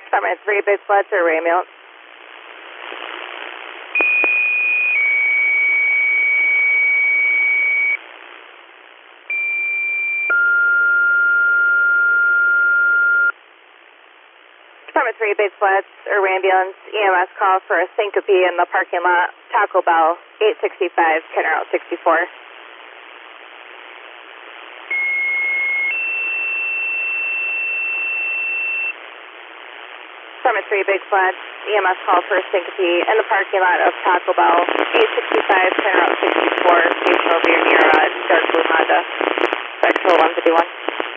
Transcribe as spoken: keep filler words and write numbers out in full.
Department three, Big Flats or ambulance. Department three, Big Flats or ambulance, E M S call for a syncope in the parking lot, Taco Bell, eight sixty-five, Kenner Route sixty-four. Department three, Big Flats, E M S call for a syncope in the parking lot of Taco Bell, eight sixty-five, Kenner Route sixty-four, station over near uh, dark blue Honda, Vexel one fifty-one.